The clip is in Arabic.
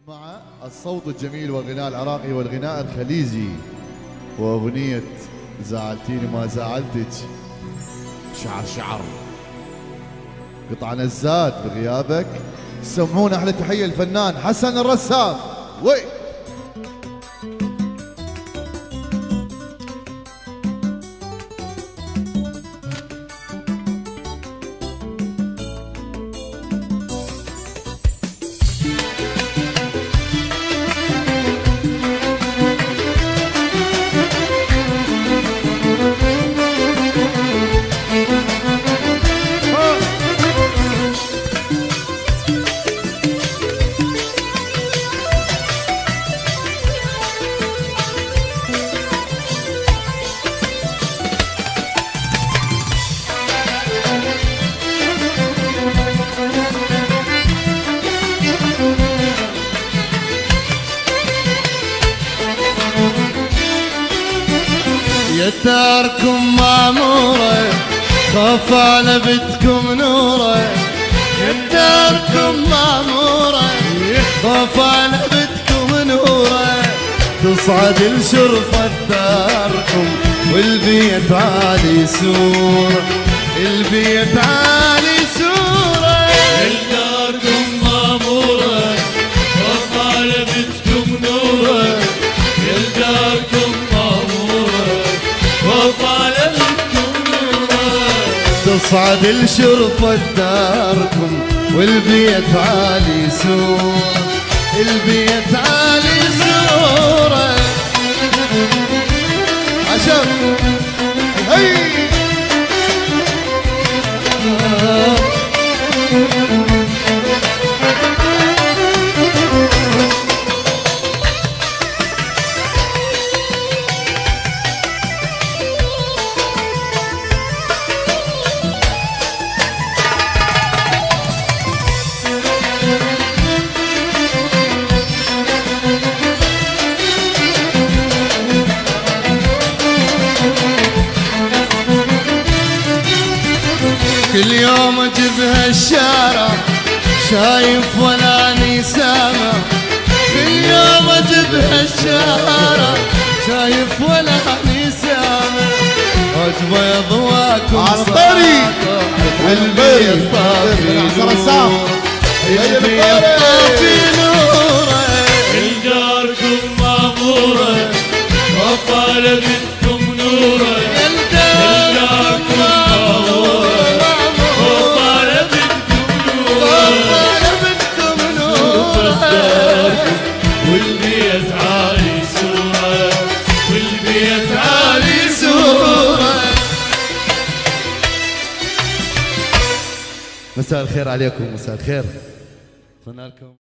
مع الصوت الجميل والغناء العراقي والغناء الخليجي وأغنية زعلتيني ما زعلتك شعر شعر قطع نزات بغيابك. سمعونا أحلى تحية الفنان حسن الرسام. وي يتاركم معمورة خاف على بيتكم نورة. يتاركم معمورة خاف على بيتكم نورة. تصعد الشرفة داركم والبيت عالي سورة. البيت عالي سورة. يتاركم معمورة خاف على بيتكم نورة. يتاركم تصعد الشرفة داركم والبيت عالي سورة. البيت عالي سورة. عشان هي كل يوم اجيبها الشارع شايف ولا نسامة. كل يوم اجيبها الشارع شايف ولا نسامة. عجبة يضواكم على الطريق البيت طافي نور. البيت طافي نوره. يتاركم معمورة خاف على بيتكم نورة. والبيت عالي سورة. والبيت عالي سورة. مساء الخير عليكم. مساء الخير.